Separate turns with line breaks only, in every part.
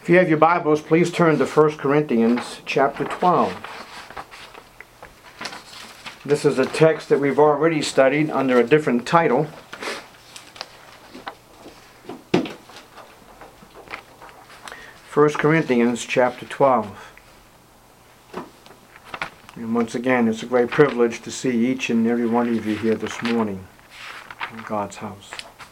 If you have your Bibles, please turn to 1 Corinthians chapter 12. This is a text that we've already studied under a different title. First Corinthians chapter 12. And once again, it's a great privilege to see each and every one of you here this morning in God's house.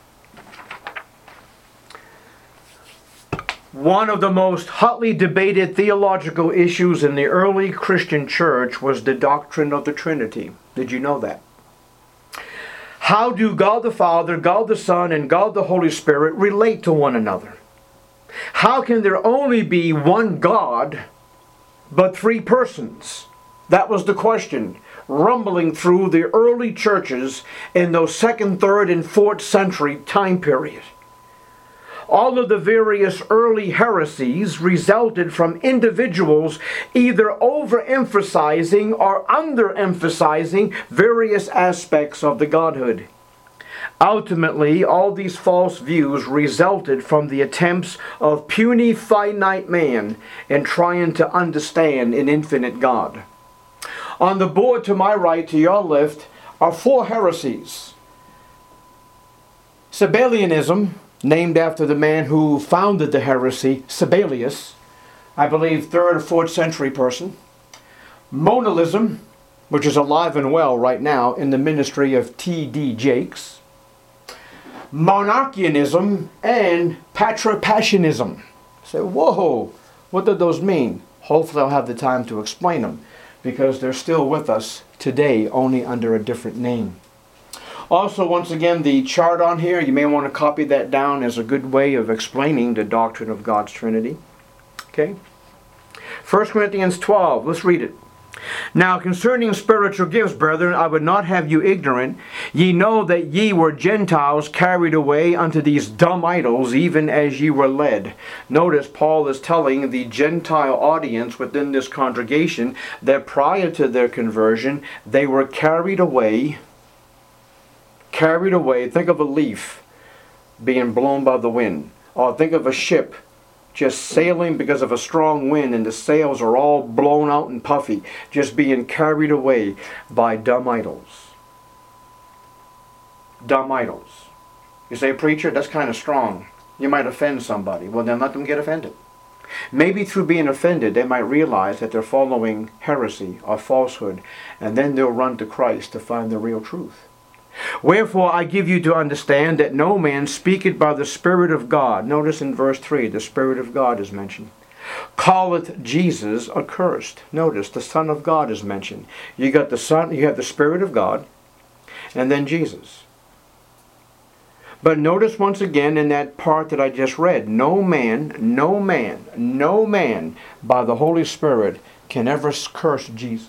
One of the most hotly debated theological issues in the early Christian church was the doctrine of the Trinity. Did you know that? How do God the Father, God the Son, and God the Holy Spirit relate to one another? How can there only be one God, but three persons? That was the question, rumbling through the early churches in those 2nd, 3rd, and 4th century time period. All of the various early heresies resulted from individuals either overemphasizing or underemphasizing various aspects of the Godhood. Ultimately, all these false views resulted from the attempts of puny finite man in trying to understand an infinite God. On the board to my right, to your left, are 4 heresies. Sabellianism, named after the man who founded the heresy, Sabellius, I believe 3rd or 4th century person. Monalism, which is alive and well right now in the ministry of T.D. Jakes. Monarchianism and Patripassianism. Say, whoa, what do those mean? Hopefully I'll have the time to explain them, because they're still with us today, only under a different name. Also, once again, the chart on here, you may want to copy that down as a good way of explaining the doctrine of God's Trinity. Okay? 1 Corinthians 12, let's read it. Now concerning spiritual gifts, brethren, I would not have you ignorant. Ye know that ye were Gentiles carried away unto these dumb idols, even as ye were led. Notice Paul is telling the Gentile audience within this congregation that prior to their conversion, they were carried away. Think of a leaf being blown by the wind. Or think of a ship just sailing because of a strong wind and the sails are all blown out and puffy. Just being carried away by dumb idols. Dumb idols. You say, preacher, that's kind of strong. You might offend somebody. Well, then let them get offended. Maybe through being offended, they might realize that they're following heresy or falsehood. And then they'll run to Christ to find the real truth. Wherefore I give you to understand that no man speaketh by the Spirit of God. Notice in verse 3, the Spirit of God is mentioned. Calleth Jesus accursed. Notice the Son of God is mentioned. You got the Son, you have the Spirit of God, and then Jesus. But notice once again in that part that I just read, no man by the Holy Spirit can ever curse Jesus.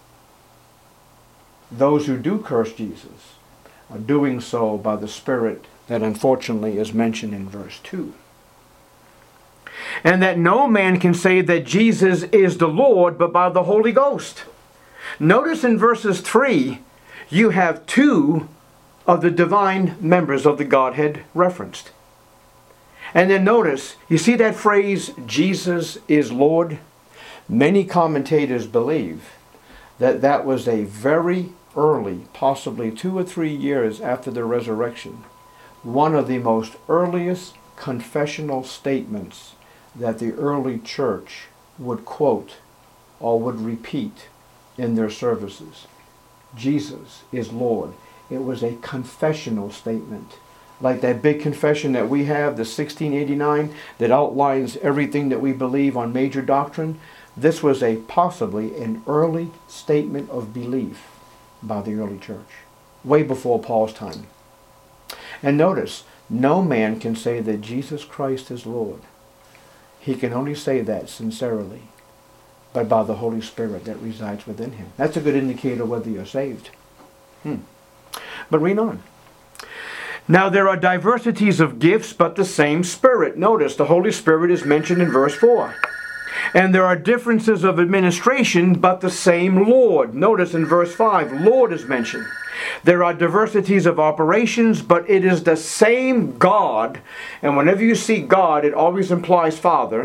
Those who do curse Jesus are doing so by the Spirit that unfortunately is mentioned in verse 2. And that no man can say that Jesus is the Lord but by the Holy Ghost. Notice in verses 3, you have 2 of the divine members of the Godhead referenced. And then notice, you see that phrase, Jesus is Lord? Many commentators believe that that was a very early, possibly 2 or 3 years after the resurrection, one of the most earliest confessional statements that the early church would quote or would repeat in their services. Jesus is Lord. It was a confessional statement. Like that big confession that we have, the 1689, that outlines everything that we believe on major doctrine. This was possibly an early statement of belief by the early church, way before Paul's time. And notice, no man can say that Jesus Christ is Lord. He can only say that sincerely, but by the Holy Spirit that resides within him. That's a good indicator whether you're saved. But read on. Now there are diversities of gifts, but the same Spirit. Notice the Holy Spirit is mentioned in verse 4. And there are differences of administration, but the same Lord. Notice in verse 5, Lord is mentioned. There are diversities of operations, but it is the same God. And whenever you see God, it always implies Father.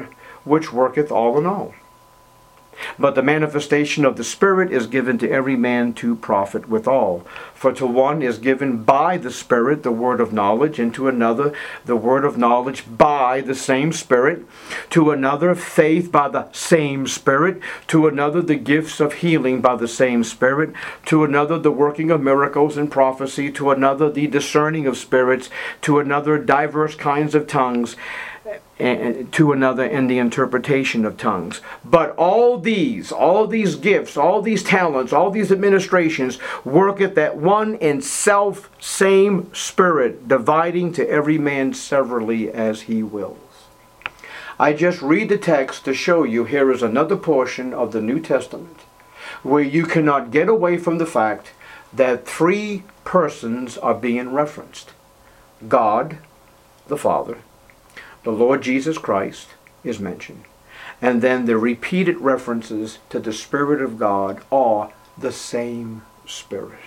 which worketh all in all. But the manifestation of the Spirit is given to every man to profit withal. For to one is given by the Spirit the word of knowledge, and to another the word of knowledge by the same Spirit, to another faith by the same Spirit, to another the gifts of healing by the same Spirit, to another the working of miracles and prophecy, to another the discerning of spirits, to another diverse kinds of tongues, and to another in the interpretation of tongues. But all these gifts, all these talents, all these administrations worketh that one and self same Spirit, dividing to every man severally as he wills. I just read the text to show you here is another portion of the New Testament where you cannot get away from the fact that three persons are being referenced. God, the Father, the Lord Jesus Christ is mentioned, and then the repeated references to the Spirit of God are the same Spirit.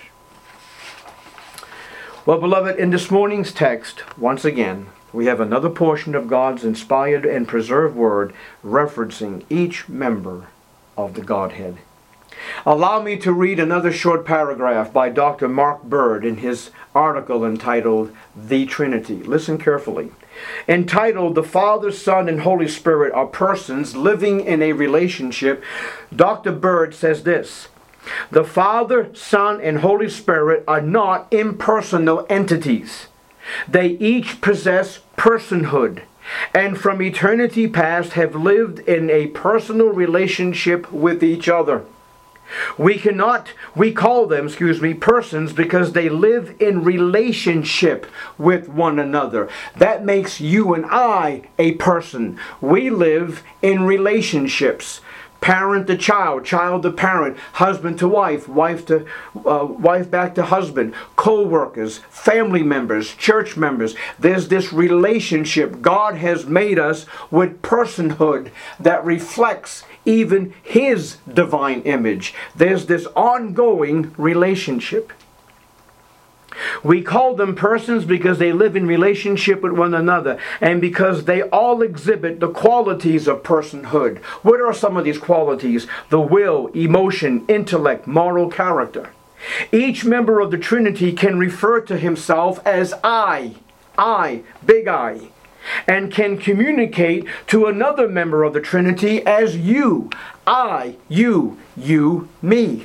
Well, beloved, in this morning's text, once again, we have another portion of God's inspired and preserved Word referencing each member of the Godhead. Allow me to read another short paragraph by Dr. Mark Bird in his article entitled The Trinity. Listen carefully. Entitled The Father, Son, and Holy Spirit Are Persons Living in a Relationship, Dr. Bird says this: the Father, Son, and Holy Spirit are not impersonal entities. They each possess personhood, and from eternity past have lived in a personal relationship with each other. We call them, persons because they live in relationship with one another. That makes you and I a person. We live in relationships. Parent to child, child to parent, husband to wife, wife back to husband, co-workers, family members, church members. There's this relationship. God has made us with personhood that reflects even His divine image. There's this ongoing relationship. We call them persons because they live in relationship with one another, and because they all exhibit the qualities of personhood. What are some of these qualities? The will, emotion, intellect, moral character. Each member of the Trinity can refer to himself as I, big I, and can communicate to another member of the Trinity as you, I, you, me.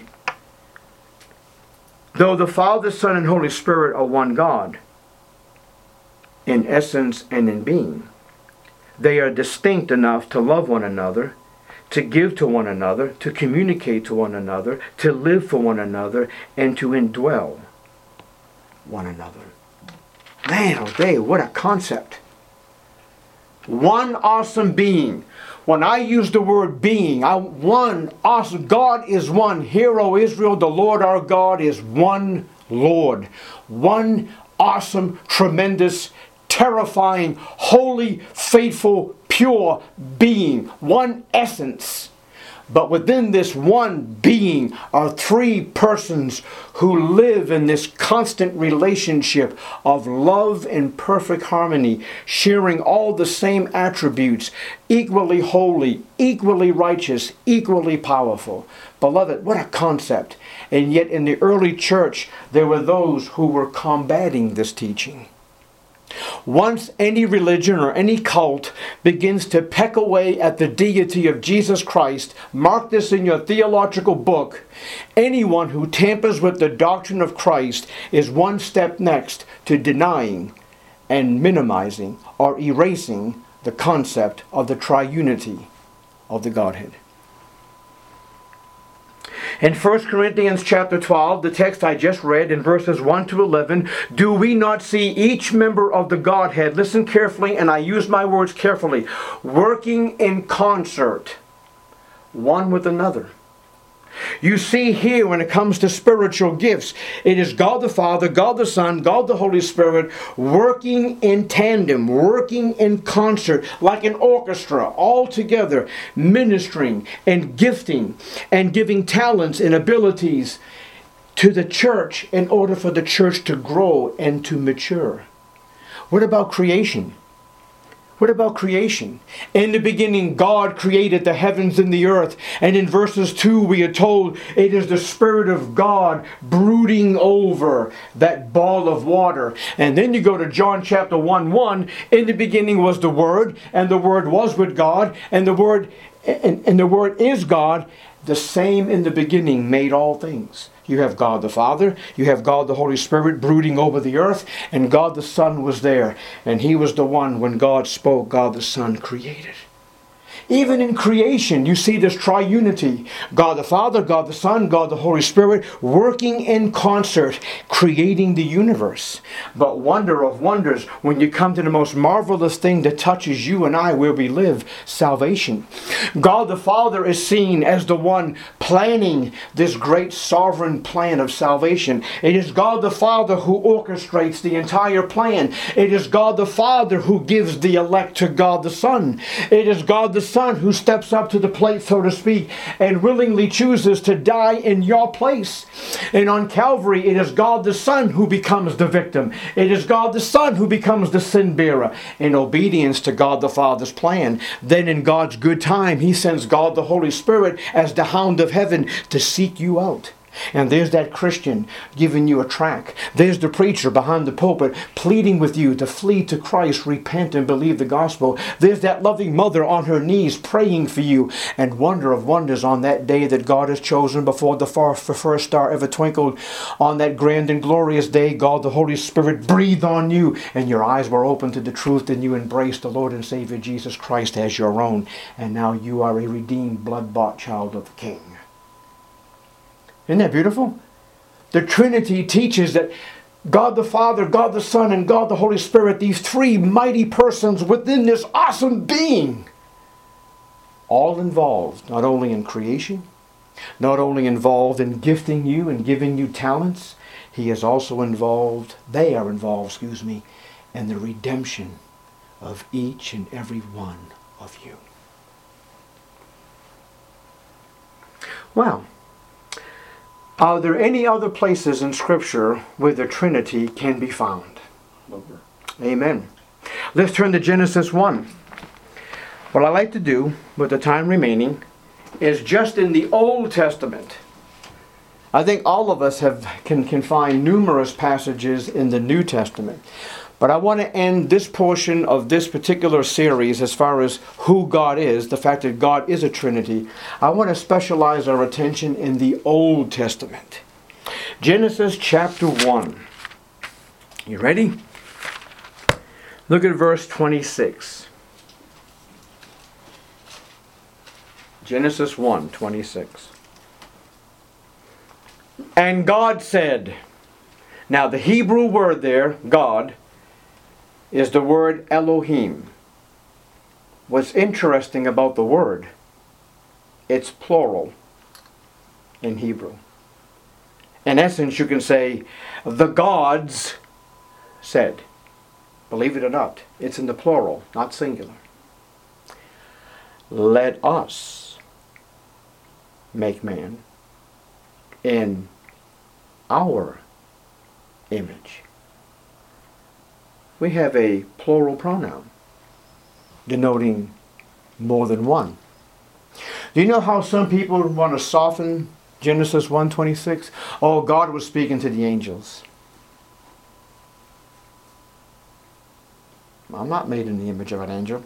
Though the Father, Son, and Holy Spirit are one God, in essence and in being, they are distinct enough to love one another, to give to one another, to communicate to one another, to live for one another, and to indwell one another. Man, oh Dave, what a concept. One awesome being. When I use the word being, one awesome, God is one. Hear, O Israel, the Lord our God is one Lord. One awesome, tremendous, terrifying, holy, faithful, pure being. One essence. But within this one being are three persons who live in this constant relationship of love and perfect harmony, sharing all the same attributes, equally holy, equally righteous, equally powerful. Beloved, what a concept. And yet in the early church, there were those who were combating this teaching. Once any religion or any cult begins to peck away at the deity of Jesus Christ, mark this in your theological book, anyone who tampers with the doctrine of Christ is one step next to denying and minimizing or erasing the concept of the triunity of the Godhead. In 1 Corinthians chapter 12, the text I just read in verses 1 to 11, do we not see each member of the Godhead, listen carefully, and I use my words carefully, working in concert, one with another? You see here when it comes to spiritual gifts, it is God the Father, God the Son, God the Holy Spirit working in tandem, working in concert, like an orchestra, all together, ministering and gifting and giving talents and abilities to the church in order for the church to grow and to mature. What about creation? What about creation? In the beginning, God created the heavens and the earth. And in verses 2, we are told it is the Spirit of God brooding over that ball of water. And then you go to John chapter 1:1. In the beginning was the Word, and the Word was with God, and the Word is God. The same in the beginning made all things. You have God the Father, you have God the Holy Spirit brooding over the earth, and God the Son was there. And He was the one, when God spoke, God the Son created. Even in creation, you see this triunity. God the Father, God the Son, God the Holy Spirit working in concert, creating the universe. But wonder of wonders, when you come to the most marvelous thing that touches you and I where we live, salvation. God the Father is seen as the one planning this great sovereign plan of salvation. It is God the Father who orchestrates the entire plan. It is God the Father who gives the elect to God the Son. It is God the Son who steps up to the plate, so to speak, and willingly chooses to die in your place. And on Calvary, it is God the Son who becomes the victim. It is God the Son who becomes the sin bearer in obedience to God the Father's plan. Then in God's good time, He sends God the Holy Spirit as the hound of heaven to seek you out. And there's that Christian giving you a tract. There's the preacher behind the pulpit pleading with you to flee to Christ, repent and believe the gospel. There's that loving mother on her knees praying for you. And wonder of wonders, on that day that God has chosen before the first star ever twinkled, on that grand and glorious day, God the Holy Spirit breathed on you and your eyes were open to the truth, and you embraced the Lord and Savior Jesus Christ as your own. And now you are a redeemed, blood-bought child of the King. Isn't that beautiful? The Trinity teaches that God the Father, God the Son, and God the Holy Spirit, these three mighty persons within this awesome being, all involved not only in creation, not only involved in gifting you and giving you talents, they are involved, in the redemption of each and every one of you. Well, are there any other places in Scripture where the Trinity can be found? Amen. Let's turn to Genesis 1. What I like to do, with the time remaining, is just in the Old Testament. I think all of us can find numerous passages in the New Testament. But I want to end this portion of this particular series as far as who God is, the fact that God is a Trinity. I want to specialize our attention in the Old Testament. Genesis chapter 1. You ready? Look at verse 26. Genesis 1:26. And God said. Now the Hebrew word there, God, is the word Elohim. What's interesting about the word, it's plural in Hebrew. In essence, you can say, the gods said. Believe it or not, it's in the plural, not singular. Let us make man in our image. We have a plural pronoun denoting more than one. Do you know how some people want to soften Genesis 1:26? Oh, God was speaking to the angels. I'm not made in the image of an angel.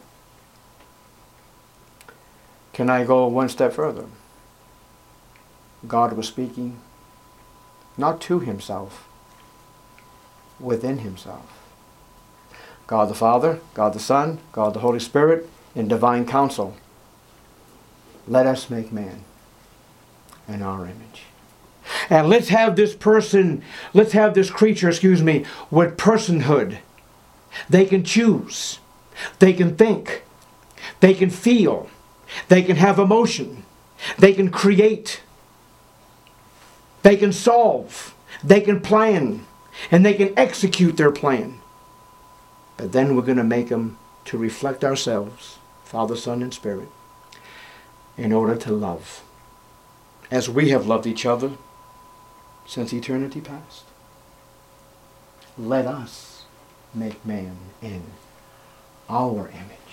Can I go one step further? God was speaking not to Himself, within Himself. God the Father, God the Son, God the Holy Spirit, in divine counsel. Let us make man in our image. And let's have this creature, with personhood. They can choose. They can think. They can feel. They can have emotion. They can create. They can solve. They can plan. And they can execute their plan. But then we're going to make them to reflect ourselves, Father, Son, and Spirit, in order to love, as we have loved each other since eternity past. Let us make man in our image.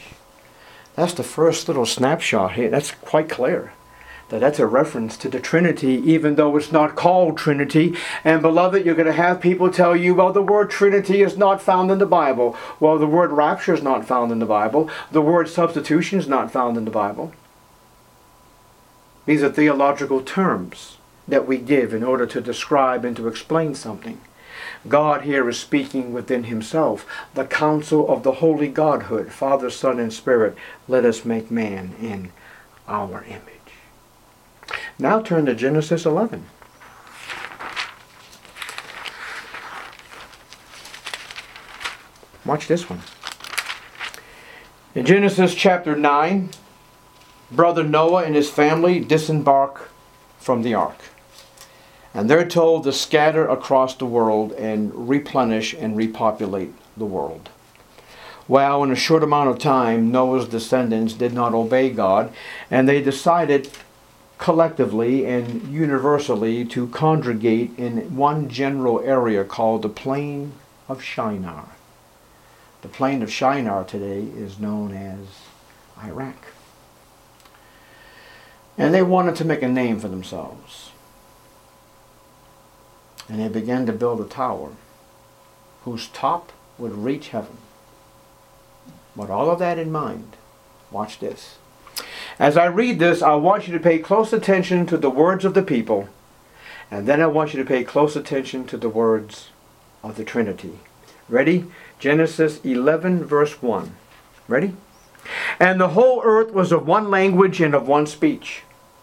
That's the first little snapshot here. That's quite clear. That's a reference to the Trinity, even though it's not called Trinity. And beloved, you're going to have people tell you, well, the word Trinity is not found in the Bible. Well, the word rapture is not found in the Bible. The word substitution is not found in the Bible. These are theological terms that we give in order to describe and to explain something. God here is speaking within himself. The counsel of the holy Godhood, Father, Son, and Spirit, let us make man in our image. Now turn to Genesis 11. Watch this one. In Genesis chapter 9, brother Noah and his family disembark from the ark. And they're told to scatter across the world and replenish and repopulate the world. Well, in a short amount of time, Noah's descendants did not obey God, and they decided collectively and universally to congregate in one general area called the Plain of Shinar. The Plain of Shinar today is known as Iraq. And they wanted to make a name for themselves. And they began to build a tower whose top would reach heaven. With all of that in mind, watch this. As I read this, I want you to pay close attention to the words of the people, and then I want you to pay close attention to the words of the Trinity. Ready? Genesis 11, verse 1. Ready? And the whole earth was of one language and of one speech.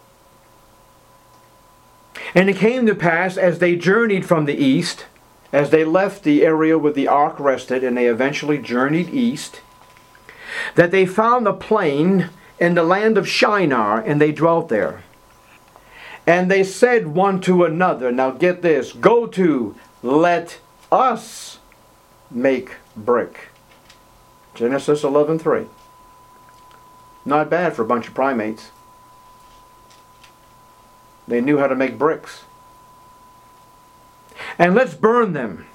And it came to pass, as they journeyed from the east, as they left the area where the ark rested, and they eventually journeyed east, that they found a plain in the land of Shinar, and they dwelt there. And they said one to another, now get this, go to, let us make brick. Genesis 11:3. Not bad for a bunch of primates. They knew how to make bricks. And let's burn them.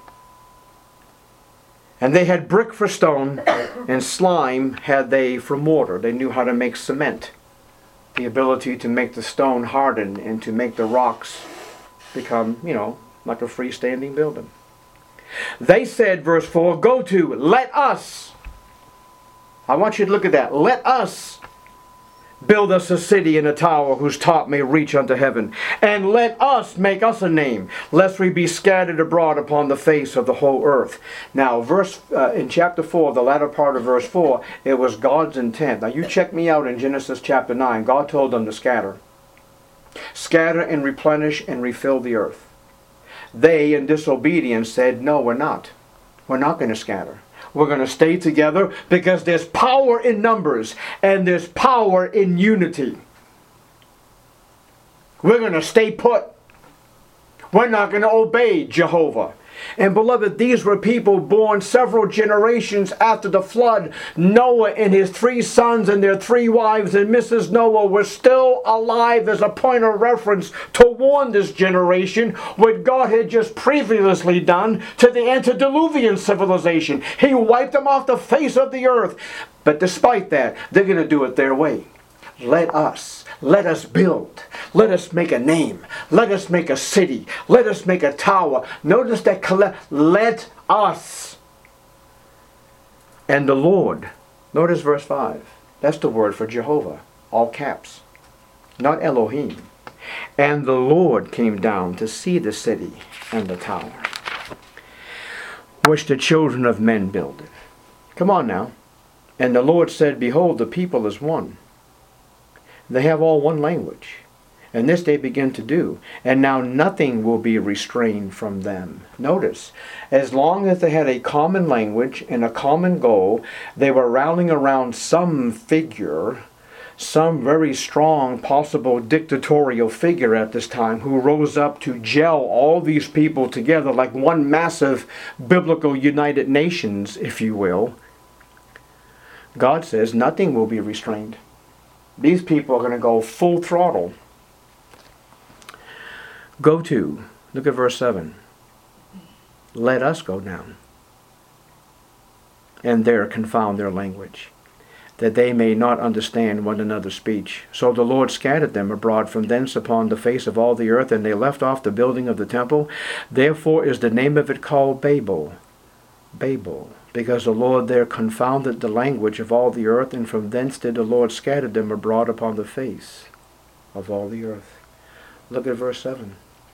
And they had brick for stone, and slime had they for mortar. They knew how to make cement. The ability to make the stone harden and to make the rocks become, like a freestanding building. They said, verse 4, go to, let us. I want you to look at that. Let us build us a city and a tower whose top may reach unto heaven. And let us make us a name, lest we be scattered abroad upon the face of the whole earth. Now, in chapter 4, the latter part of verse 4, it was God's intent. Now, you check me out in Genesis chapter 9. God told them to scatter. Scatter and replenish and refill the earth. They, in disobedience, said, no, we're not. We're not going to scatter. We're going to stay together because there's power in numbers and there's power in unity. We're going to stay put. We're not going to obey Jehovah. And beloved, these were people born several generations after the flood. Noah and his 3 sons and their 3 wives and Mrs. Noah were still alive as a point of reference to warn this generation what God had just previously done to the antediluvian civilization. He wiped them off the face of the earth. But despite that, they're going to do it their way. Let us build. Let us make a name. Let us make a city. Let us make a tower. Notice that let us. And the Lord. Notice verse 5. That's the word for Jehovah. All caps. Not Elohim. And the Lord came down to see the city and the tower, which the children of men builded. Come on now. And the Lord said, behold, the people is one. They have all one language. And this they begin to do. And now nothing will be restrained from them. Notice, as long as they had a common language and a common goal, they were rallying around some figure, some very strong possible dictatorial figure at this time who rose up to gel all these people together like one massive biblical United Nations, if you will. God says nothing will be restrained. These people are going to go full throttle. Go to, look at verse 7. Let us go down and there confound their language. that they may not understand one another's speech. So the Lord scattered them abroad from thence upon the face of all the earth, and they left off the building of the temple. Therefore is the name of it called Babel, because the Lord there confounded the language of all the earth, and from thence did the Lord scatter them abroad upon the face of all the earth. Look at verse 7.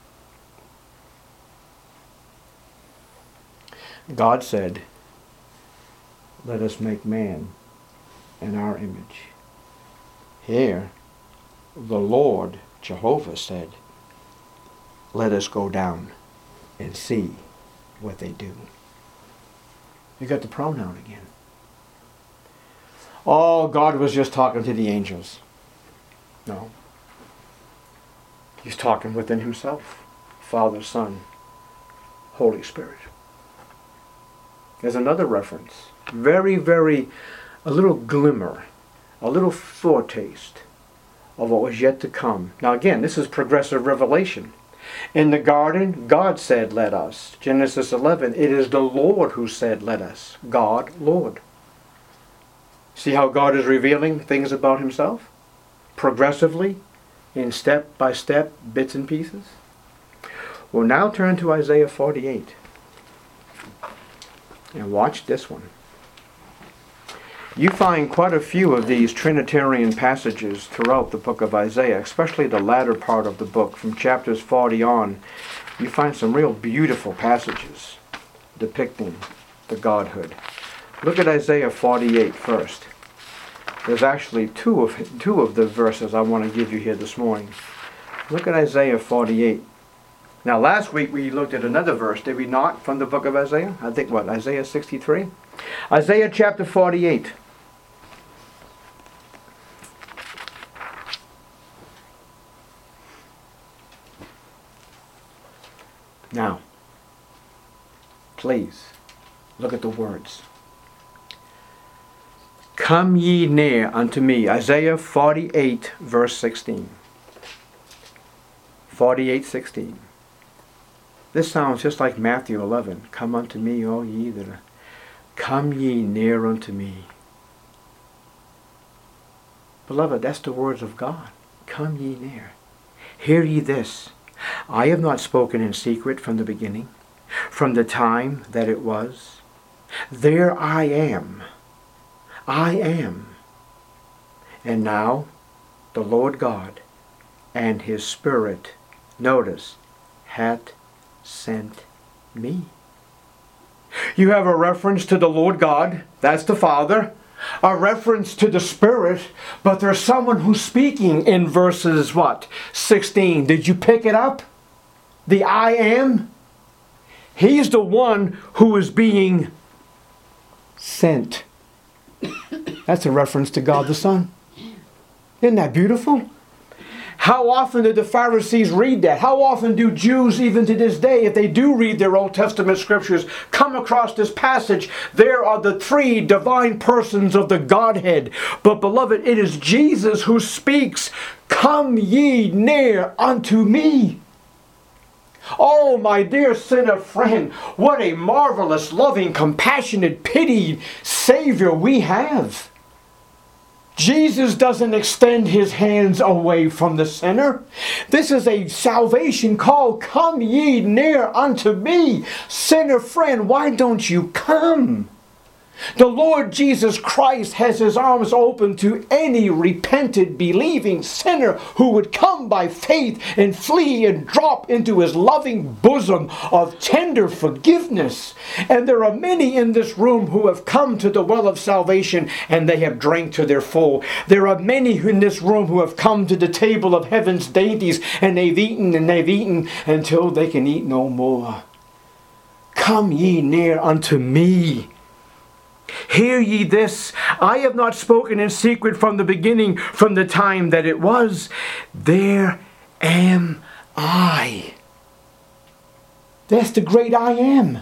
God said, let us make man in our image. Here, the Lord, Jehovah, said, let us go down and see what they do. You got the pronoun again. Oh, God was just talking to the angels. No. He's talking within himself. Father, Son, Holy Spirit. There's another reference. Very, very, a little glimmer, a little foretaste of what was yet to come. Now again, this is progressive revelation. In the garden, God said, let us. Genesis 11, it is the Lord who said, let us. God, Lord. See how God is revealing things about himself? Progressively, in step-by-step bits and pieces. We'll now turn to Isaiah 48. And watch this one. You find quite a few of these Trinitarian passages throughout the book of Isaiah, especially the latter part of the book, from chapters 40 on. You find some real beautiful passages depicting the Godhood. Look at Isaiah 48 first. There's actually two of the verses I want to give you here this morning. Look at Isaiah 48. Now last week we looked at another verse, did we not, from the book of Isaiah? I think what, Isaiah 63? Isaiah chapter 48. Now, please, look at the words. Come ye near unto me. Isaiah 48, verse 16. 48:16. This sounds just like Matthew 11. Come unto me, all ye that are. Come ye near unto me. Beloved, that's the words of God. Come ye near. Hear ye this. I have not spoken in secret from the beginning, from the time that it was. There I am. I am. And now the Lord God and his Spirit, notice, hath sent me. You have a reference to the Lord God, that's the Father, a reference to the Spirit, but there's someone who's speaking in verses what? 16. Did you pick it up? The I am? He's the one who is being sent. That's a reference to God the Son. Isn't that beautiful? How often did the Pharisees read that? How often do Jews, even to this day, if they do read their Old Testament scriptures, come across this passage? There are the three divine persons of the Godhead. But beloved, it is Jesus who speaks, come ye near unto me. Oh, my dear sinner friend, what a marvelous, loving, compassionate, pitying Savior we have. Jesus doesn't extend his hands away from the sinner. This is a salvation call. Come ye near unto me. Sinner friend, why don't you come? The Lord Jesus Christ has his arms open to any repentant, believing sinner who would come by faith and flee and drop into his loving bosom of tender forgiveness. And there are many in this room who have come to the well of salvation and they have drank to their full. There are many in this room who have come to the table of heaven's dainties and they've eaten until they can eat no more. Come ye near unto me. Hear ye this, I have not spoken in secret from the beginning, from the time that it was. There am I. That's the great I am.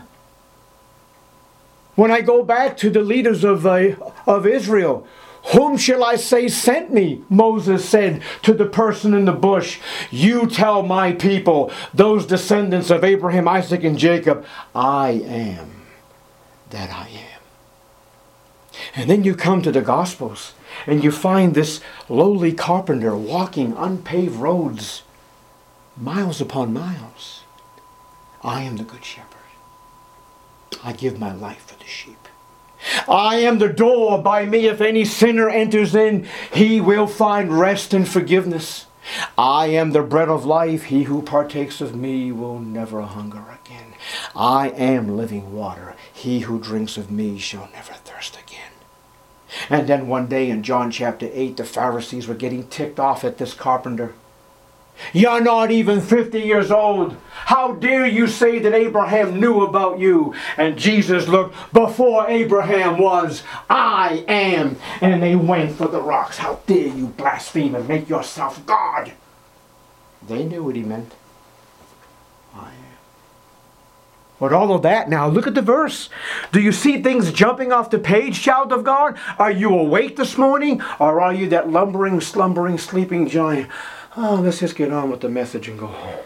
When I go back to the leaders of Israel, whom shall I say sent me? Moses said to the person in the bush, you tell my people, those descendants of Abraham, Isaac, and Jacob, I am that I am. And then you come to the Gospels and you find this lowly carpenter walking unpaved roads, miles upon miles. I am the good shepherd. I give my life for the sheep. I am the door. By me, if any sinner enters in, he will find rest and forgiveness. I am the bread of life. He who partakes of me will never hunger again. I am living water. He who drinks of me shall never thirst again. And then one day in John chapter 8, the Pharisees were getting ticked off at this carpenter. You're not even 50 years old. How dare you say that Abraham knew about you? And Jesus looked, before Abraham was, I am. And they went for the rocks. How dare you blaspheme and make yourself God? They knew what he meant. I am. But all of that now, look at the verse. Do you see things jumping off the page, child of God? Are you awake this morning? Or are you that lumbering, slumbering, sleeping giant? Oh, let's just get on with the message and go home.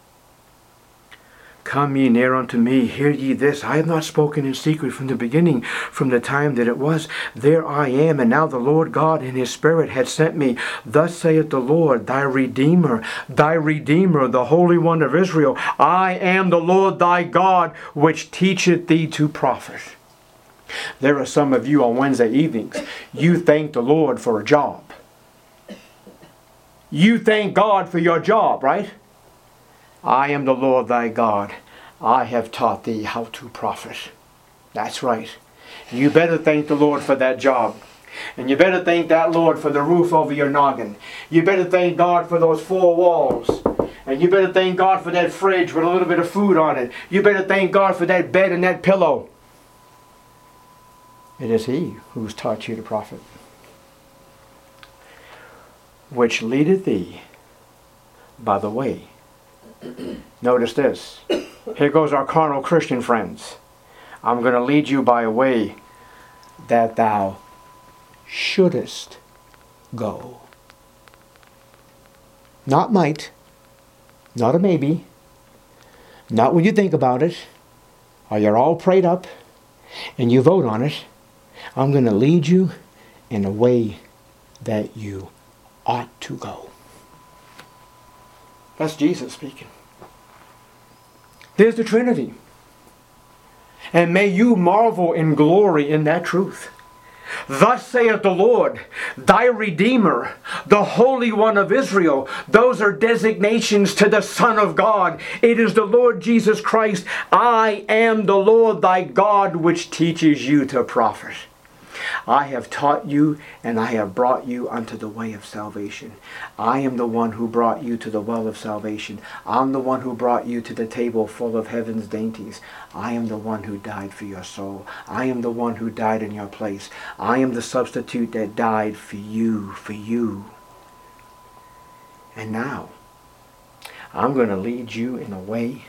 Come ye near unto me, hear ye this. I have not spoken in secret from the beginning, from the time that it was. There I am, and now the Lord God in his Spirit hath sent me. Thus saith the Lord, thy Redeemer, the Holy One of Israel. I am the Lord thy God, which teacheth thee to profit. There are some of you on Wednesday evenings, you thank the Lord for a job. You thank God for your job, right? I am the Lord thy God. I have taught thee how to profit. That's right. You better thank the Lord for that job. And you better thank that Lord for the roof over your noggin. You better thank God for those four walls. And you better thank God for that fridge with a little bit of food on it. You better thank God for that bed and that pillow. It is he who's taught you to profit. Which leadeth thee by the way. Notice this. Here goes our carnal Christian friends. I'm going to lead you by a way that thou shouldest go. Not might. Not a maybe. Not when you think about it. Or you're all prayed up and you vote on it. I'm going to lead you in a way that you ought to go. That's Jesus speaking. There's the Trinity. And may you marvel in glory in that truth. Thus saith the Lord, thy Redeemer, the Holy One of Israel. Those are designations to the Son of God. It is the Lord Jesus Christ. I am the Lord thy God, which teaches you to profit. I have taught you, and I have brought you unto the way of salvation. I am the one who brought you to the well of salvation. I'm the one who brought you to the table full of heaven's dainties. I am the one who died for your soul. I am the one who died in your place. I am the substitute that died for you, for you. And now, I'm going to lead you in a way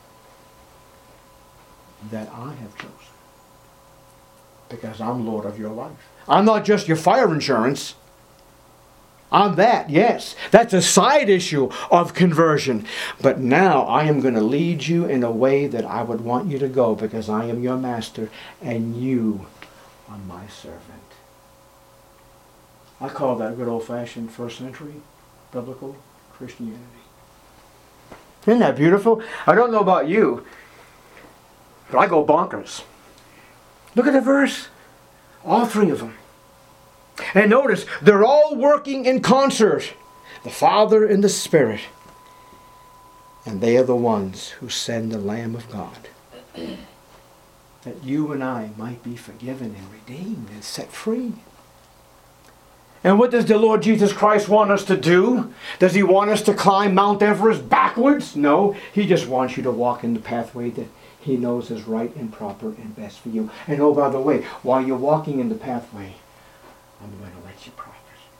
that I have chosen. Because I'm Lord of your life. I'm not just your fire insurance. I'm that, yes. That's a side issue of conversion. But now I am going to lead you in a way that I would want you to go, because I am your master and you are my servant. I call that good old-fashioned first century biblical Christianity. Isn't that beautiful? I don't know about you, but I go bonkers. Look at the verse. All three of them. And notice, they're all working in concert. The Father and the Spirit. And they are the ones who send the Lamb of God. That you and I might be forgiven and redeemed and set free. And what does the Lord Jesus Christ want us to do? Does he want us to climb Mount Everest backwards? No. He just wants you to walk in the pathway that he knows is right and proper and best for you. And oh, by the way, while you're walking in the pathway, I'm going to let you profit.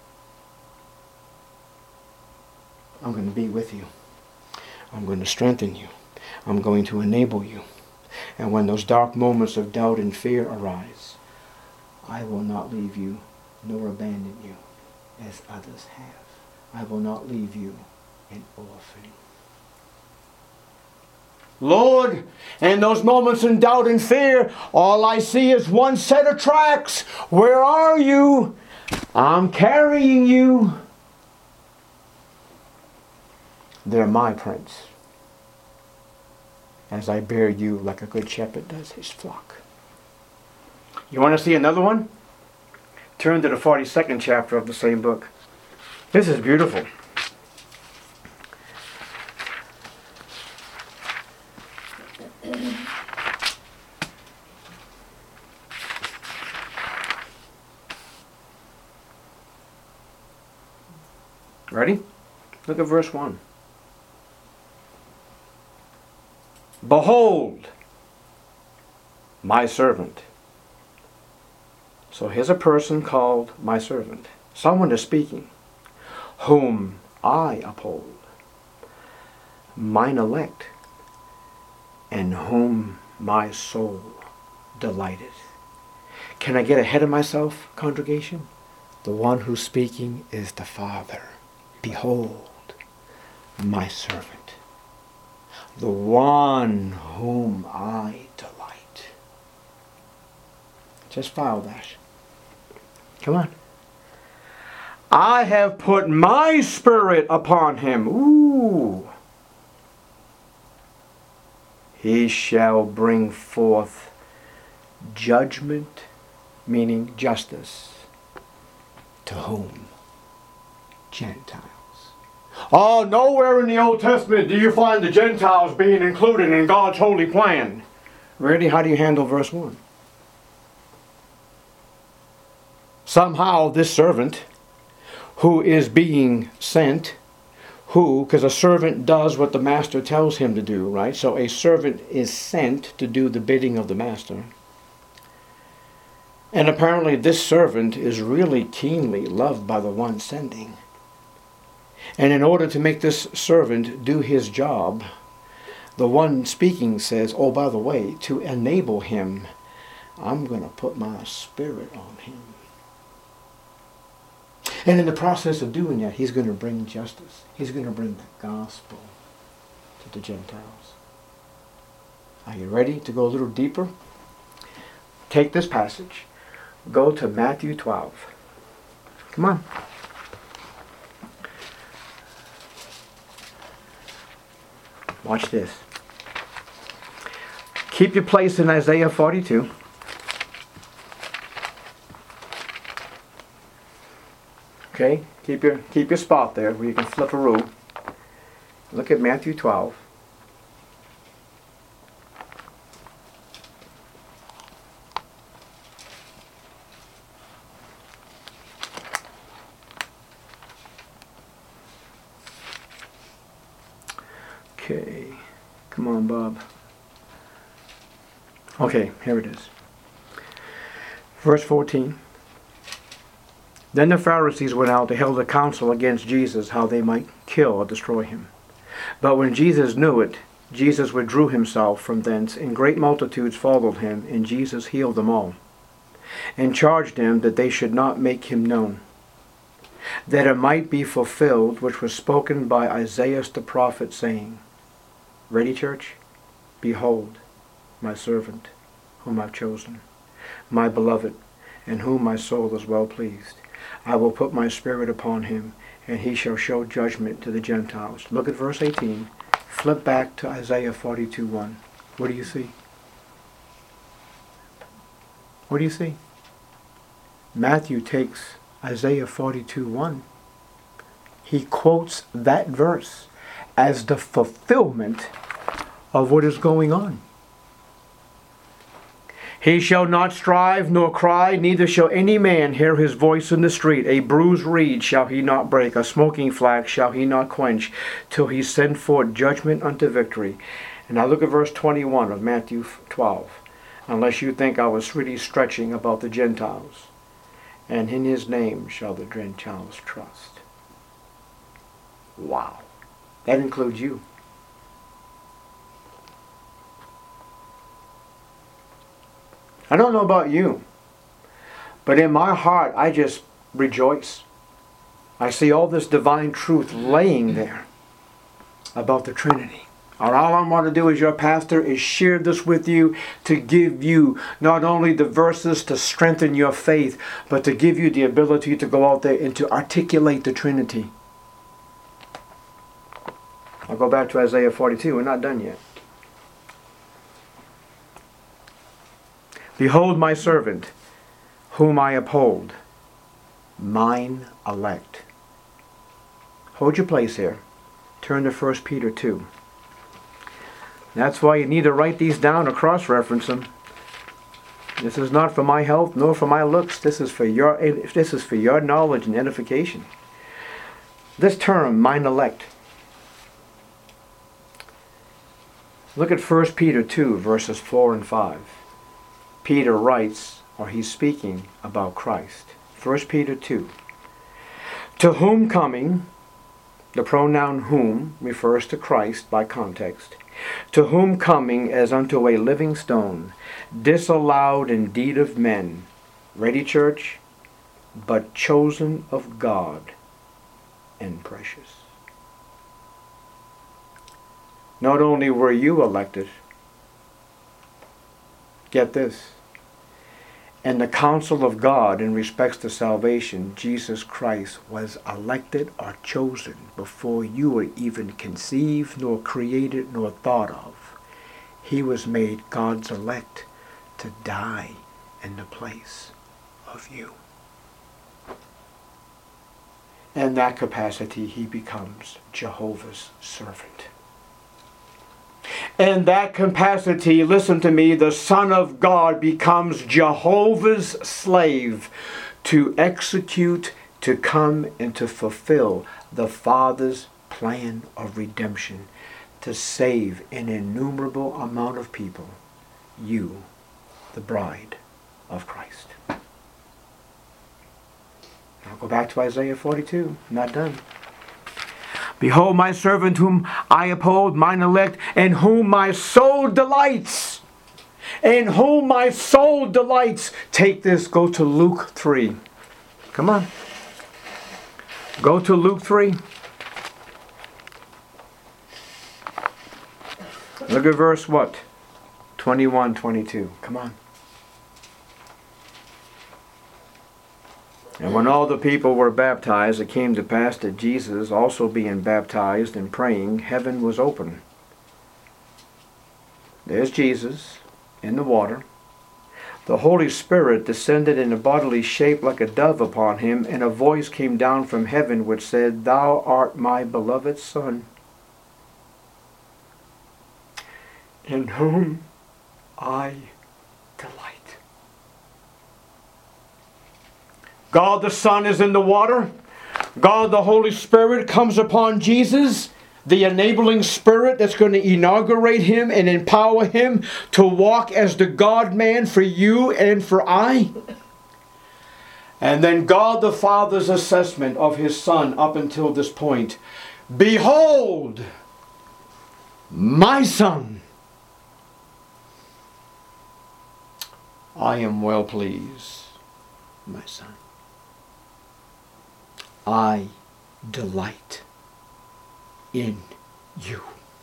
I'm going to be with you. I'm going to strengthen you. I'm going to enable you. And when those dark moments of doubt and fear arise, I will not leave you nor abandon you as others have. I will not leave you an orphan. Lord, in those moments in doubt and fear, all I see is one set of tracks. Where are you? I'm carrying you. They're my prints, as I bear you like a good shepherd does his flock. You want to see another one? Turn to the 42nd chapter of the same book. This is beautiful. Ready? Look at verse 1. Behold, my servant. So here's a person called my servant. Someone is speaking. Whom I uphold. Mine elect. In whom my soul delighteth. Can I get ahead of myself, congregation? The one who's speaking is the Father. Behold, my servant, the one whom I delight. Just file that. Come on. I have put my spirit upon him. Ooh. He shall bring forth judgment, meaning justice. To whom? Gentiles. Oh, nowhere in the Old Testament do you find the Gentiles being included in God's holy plan. Really, how do you handle verse 1? Somehow this servant who is being sent, because a servant does what the master tells him to do, right? So a servant is sent to do the bidding of the master. And apparently this servant is really keenly loved by the one sending. And in order to make this servant do his job, the one speaking says, oh, by the way, to enable him, I'm going to put my spirit on him. And in the process of doing that, he's going to bring justice. He's going to bring the gospel to the Gentiles. Are you ready to go a little deeper? Take this passage. Go to Matthew 12. Come on. Watch this. Keep your place in Isaiah 42. Okay, keep your spot there where you can flip a row. Look at Matthew 12. Okay, come on, Bob. Okay, here it is. Verse 14. Then the Pharisees went out to held a council against Jesus, how they might kill or destroy him. But when Jesus knew it, Jesus withdrew himself from thence, and great multitudes followed him, and Jesus healed them all, and charged them that they should not make him known, that it might be fulfilled which was spoken by Isaiah the prophet, saying, ready, church? Behold, my servant, whom I've chosen, my beloved, in whom my soul is well pleased. I will put my spirit upon him, and he shall show judgment to the Gentiles. Look at verse 18. Flip back to Isaiah 42:1. What do you see? What do you see? Matthew takes Isaiah 42:1. He quotes that verse as the fulfillment of what is going on. He shall not strive nor cry, neither shall any man hear his voice in the street. A bruised reed shall he not break, a smoking flax shall he not quench, till he send forth judgment unto victory. And now look at verse 21 of Matthew 12. Unless you think I was really stretching about the Gentiles. And in his name shall the Gentiles trust. Wow. That includes you. I don't know about you, but in my heart I just rejoice. I see all this divine truth laying there about the Trinity. All I want to do as your pastor is share this with you to give you not only the verses to strengthen your faith, but to give you the ability to go out there and to articulate the Trinity. I'll go back to Isaiah 42. We're not done yet. Behold my servant, whom I uphold, mine elect. Hold your place here. Turn to 1 Peter 2. That's why you need to write these down or cross-reference them. This is not for my health nor for my looks. This is for your knowledge and edification. This term, mine elect. Look at 1 Peter 2, verses 4 and 5. Peter writes, or he's speaking about Christ. 1 Peter 2. To whom coming, the pronoun whom refers to Christ by context. To whom coming as unto a living stone, disallowed indeed of men. Ready, church? But chosen of God and precious. Not only were you elected, get this, in the counsel of God in respects to salvation, Jesus Christ was elected or chosen before you were even conceived, nor created, nor thought of. He was made God's elect to die in the place of you. In that capacity, he becomes Jehovah's servant. In that capacity, listen to me, the Son of God becomes Jehovah's slave to execute, to come and to fulfill the Father's plan of redemption, to save an innumerable amount of people, you, the bride of Christ. I'll go back to Isaiah 42. I'm not done. Behold my servant whom I uphold, mine elect, in whom my soul delights. In whom my soul delights. Take this, go to Luke 3. Come on. Go to Luke 3. Look at verse what? 21, 22. Come on. And when all the people were baptized, it came to pass that Jesus, also being baptized and praying, heaven was open. There's Jesus in the water. The Holy Spirit descended in a bodily shape like a dove upon him, and a voice came down from heaven which said, Thou art my beloved Son, in whom I delight. God the Son is in the water. God the Holy Spirit comes upon Jesus, the enabling Spirit that's going to inaugurate him and empower him to walk as the God-man for you and for I. And then God the Father's assessment of his Son up until this point. Behold, my Son. I am well pleased, my Son. I delight in you.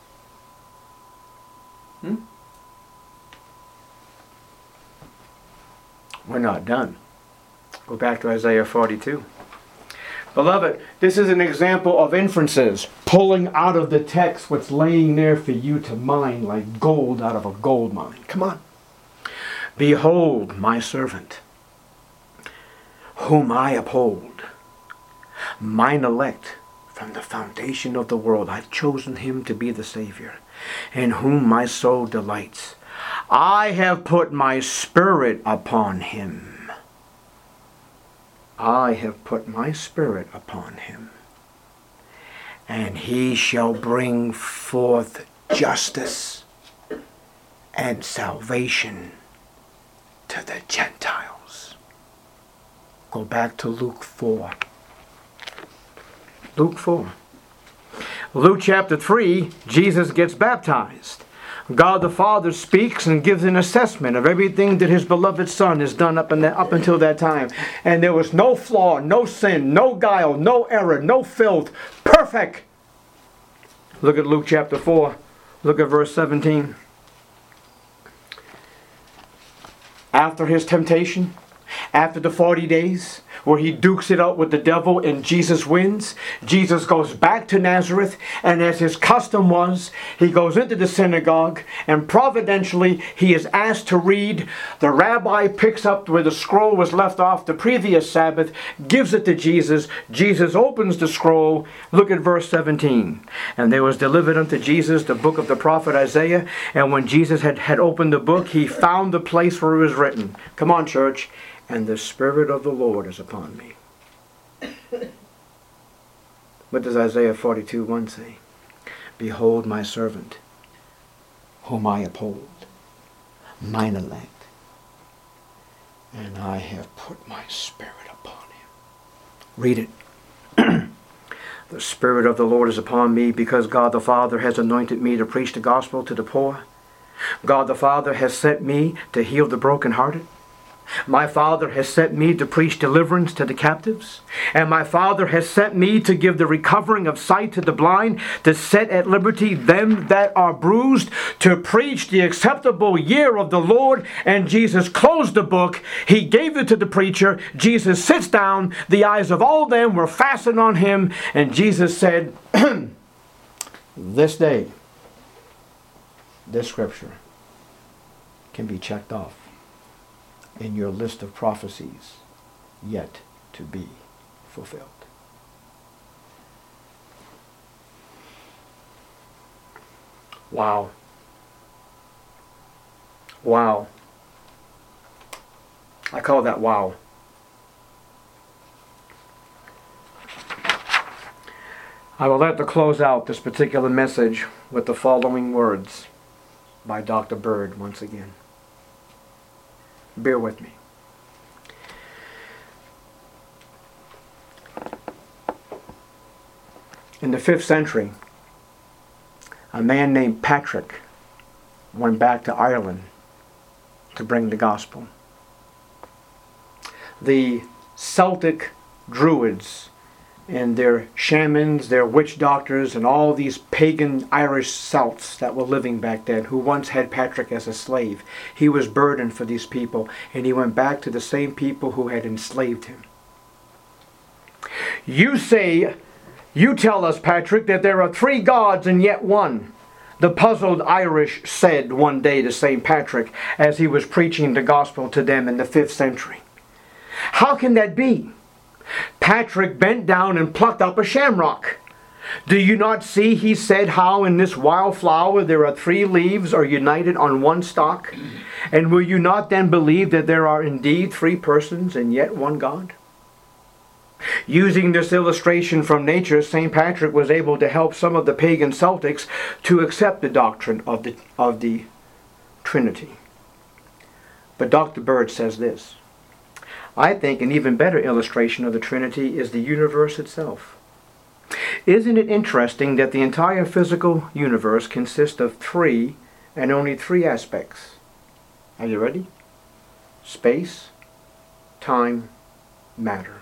We're not done. Go back to Isaiah 42. Beloved, this is an example of inferences, pulling out of the text what's laying there for you to mine like gold out of a gold mine. Come on. Behold my servant, whom I uphold. Mine elect, from the foundation of the world, I've chosen him to be the Savior, in whom my soul delights. I have put my Spirit upon him. I have put my Spirit upon him, and he shall bring forth justice and salvation to the Gentiles. Go back to Luke 4. Luke 4. Luke chapter 3, Jesus gets baptized. God the Father speaks and gives an assessment of everything that his beloved Son has done up until that time. And there was no flaw, no sin, no guile, no error, no filth. Perfect. Look at Luke chapter 4. Look at verse 17. After his temptation, after the 40 days, where he dukes it out with the devil and Jesus wins, Jesus goes back to Nazareth, and as his custom was, he goes into the synagogue, and providentially he is asked to read. The rabbi picks up where the scroll was left off the previous Sabbath, gives it to Jesus. Jesus opens the scroll. Look at verse 17. And there was delivered unto Jesus the book of the prophet Isaiah, and when Jesus had opened the book, he found the place where it was written. Come on, church. And the Spirit of the Lord is upon me. What does Isaiah 42:1 say? Behold my servant, whom I uphold, mine elect, and I have put my Spirit upon him. Read it. The Spirit of the Lord is upon me, because God the Father has anointed me to preach the gospel to the poor. God the Father has sent me to heal the brokenhearted. My Father has sent me to preach deliverance to the captives. And my Father has sent me to give the recovering of sight to the blind, to set at liberty them that are bruised, to preach the acceptable year of the Lord. And Jesus closed the book. He gave it to the preacher. Jesus sits down. The eyes of all them were fastened on him. And Jesus said, this day, this scripture can be checked off in your list of prophecies yet to be fulfilled. Wow. Wow. I call that wow. I would like to close out this particular message with the following words by Dr. Bird once again. Bear with me. In the 5th century, a man named Patrick went back to Ireland to bring the gospel. The Celtic Druids and their shamans, their witch doctors, and all these pagan Irish Celts that were living back then, who once had Patrick as a slave. He was burdened for these people, and he went back to the same people who had enslaved him. You tell us, Patrick, that there are 3 gods and yet one. The puzzled Irish said one day to St. Patrick as he was preaching the gospel to them in the 5th century. How can that be? Patrick bent down and plucked up a shamrock. Do you not see, he said, how in this wild flower there are 3 leaves are united on one stalk? And will you not then believe that there are indeed 3 persons and yet one God? Using this illustration from nature, St. Patrick was able to help some of the pagan Celtics to accept the doctrine of the Trinity. But Dr. Bird says this. I think an even better illustration of the Trinity is the universe itself. Isn't it interesting that the entire physical universe consists of 3 and only 3 aspects? Are you ready? Space, time, matter.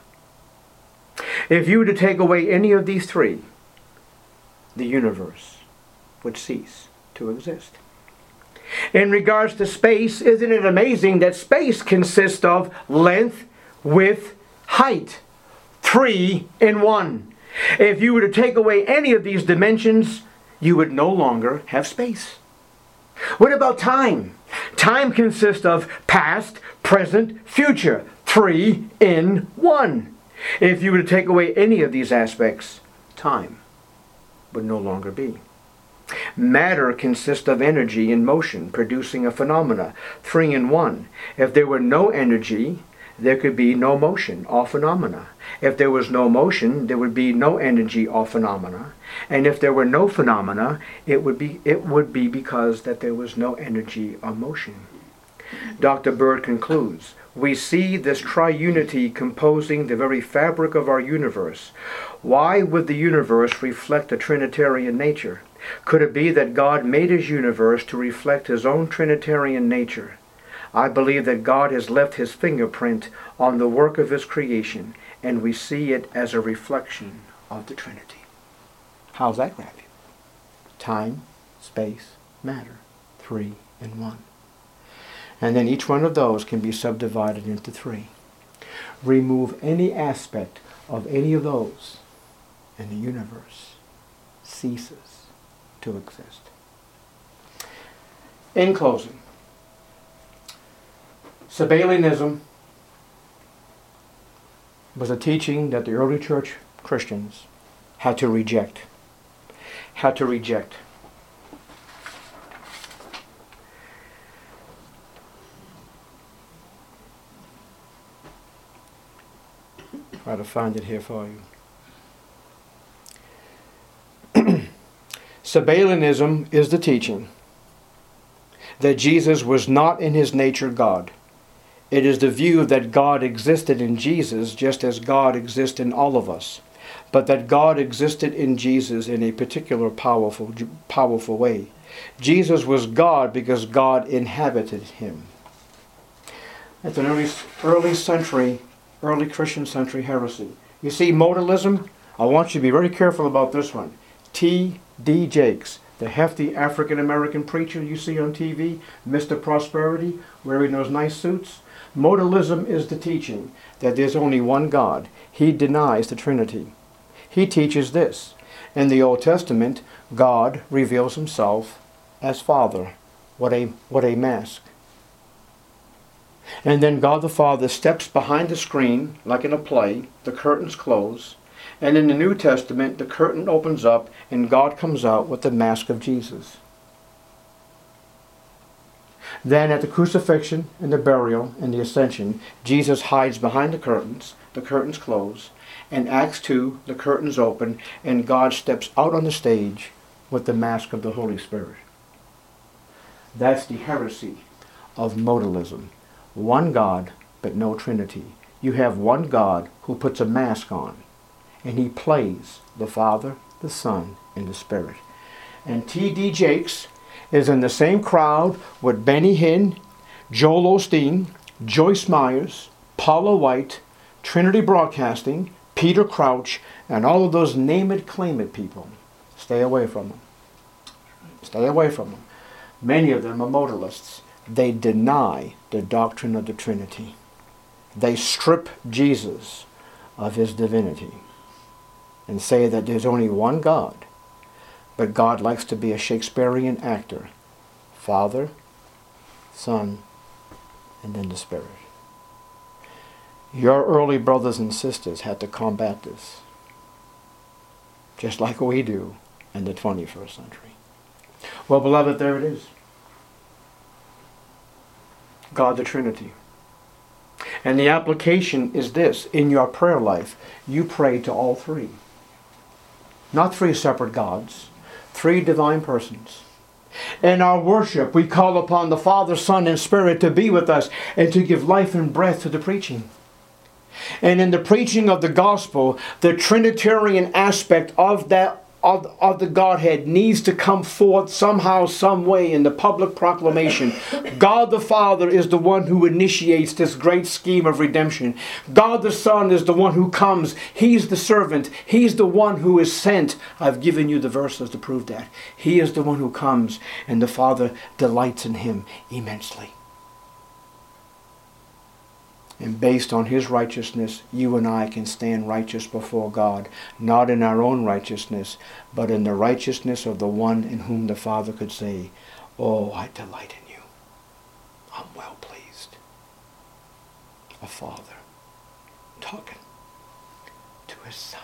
If you were to take away any of these 3, the universe would cease to exist. In regards to space, isn't it amazing that space consists of length, width, height, 3 in 1. If you were to take away any of these dimensions, you would no longer have space. What about time? Time consists of past, present, future, 3 in 1. If you were to take away any of these aspects, time would no longer be. Matter consists of energy in motion, producing a phenomena, 3 in 1. If there were no energy, there could be no motion or phenomena. If there was no motion, there would be no energy or phenomena. And if there were no phenomena, it would be because that there was no energy or motion. Dr. Bird concludes, we see this triunity composing the very fabric of our universe. Why would the universe reflect a Trinitarian nature? Could it be that God made his universe to reflect his own Trinitarian nature? I believe that God has left his fingerprint on the work of his creation, and we see it as a reflection of the Trinity. How's that grab you? Time, space, matter. 3 in 1. And then each one of those can be subdivided into 3. Remove any aspect of any of those, and the universe ceases to exist. In closing, Sabellianism was a teaching that the early church Christians had to reject. Try to find it here for you. Sabellianism is the teaching that Jesus was not in his nature God. It is the view that God existed in Jesus just as God exists in all of us, but that God existed in Jesus in a particular powerful way. Jesus was God because God inhabited him. That's an early Christian century heresy. You see, modalism, I want you to be very careful about this one. T.D. Jakes, the hefty African-American preacher you see on TV, Mr. Prosperity, wearing those nice suits. Modalism is the teaching that there's only one God. He denies the Trinity. He teaches this. In the Old Testament, God reveals himself as Father. What a mask. And then God the Father steps behind the screen, like in a play, the curtains close, and in the New Testament, the curtain opens up and God comes out with the mask of Jesus. Then at the crucifixion and the burial and the ascension, Jesus hides behind the curtains close, and Acts 2, the curtains open, and God steps out on the stage with the mask of the Holy Spirit. That's the heresy of modalism. One God, but no Trinity. You have one God who puts a mask on, and he plays the Father, the Son, and the Spirit. And T.D. Jakes is in the same crowd with Benny Hinn, Joel Osteen, Joyce Myers, Paula White, Trinity Broadcasting, Peter Crouch, and all of those name-it-claim-it people. Stay away from them. Stay away from them. Many of them are modalists. They deny the doctrine of the Trinity. They strip Jesus of his divinity and say that there's only one God. But God likes to be a Shakespearean actor. Father, Son, and then the Spirit. Your early brothers and sisters had to combat this, just like we do in the 21st century. Well, beloved, there it is. God the Trinity. And the application is this. In your prayer life, you pray to all three. Not three separate gods. Three divine persons. In our worship, we call upon the Father, Son, and Spirit to be with us and to give life and breath to the preaching. And in the preaching of the gospel, the Trinitarian aspect of the Godhead needs to come forth somehow, some way in the public proclamation. God the Father is the one who initiates this great scheme of redemption. God the Son is the one who comes. He's the servant. He's the one who is sent. I've given you the verses to prove that. He is the one who comes, and the Father delights in him immensely. And based on his righteousness, you and I can stand righteous before God, not in our own righteousness, but in the righteousness of the one in whom the Father could say, "Oh, I delight in you. I'm well pleased." A Father talking to his Son.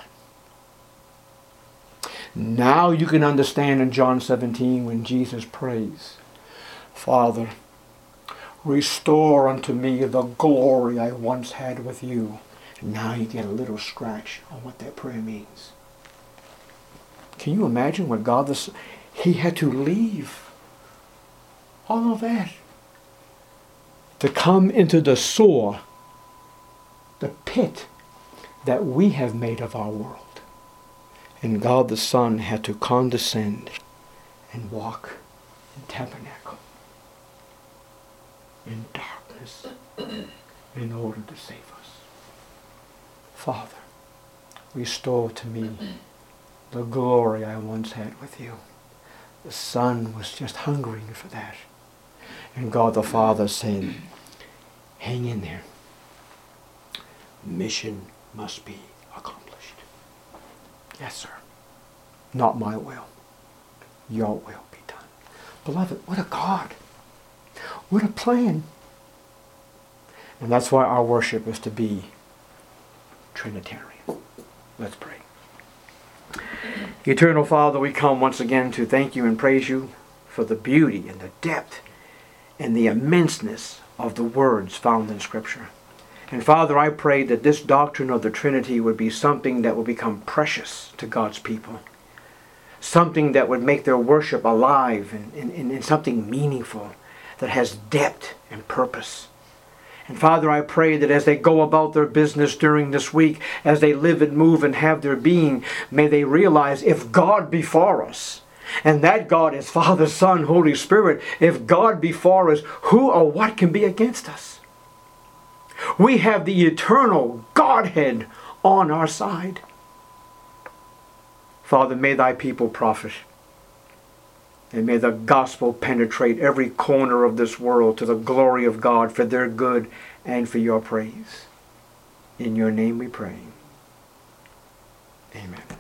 Now you can understand in John 17 when Jesus prays, "Father, restore unto me the glory I once had with you." Now you get a little scratch on what that prayer means. Can you imagine what God this? He had to leave all of that to come into the sore, the pit that we have made of our world. And God the Son had to condescend and walk in tabernacle in darkness in order to save us. Father, restore to me the glory I once had with you. The Son was just hungering for that. And God the Father said, hang in there. Mission must be accomplished. Yes, sir. Not my will. Your will be done. Beloved, what a God. What a plan. And that's why our worship is to be Trinitarian. Let's pray. Eternal Father, we come once again to thank you and praise you for the beauty and the depth and the immenseness of the words found in Scripture. And Father, I pray that this doctrine of the Trinity would be something that will become precious to God's people. Something that would make their worship alive and something meaningful that has depth and purpose. And Father, I pray that as they go about their business during this week, as they live and move and have their being, may they realize if God be for us, and that God is Father, Son, Holy Spirit, if God be for us, who or what can be against us? We have the eternal Godhead on our side. Father, may thy people profit. And may the gospel penetrate every corner of this world to the glory of God for their good and for your praise. In your name we pray. Amen.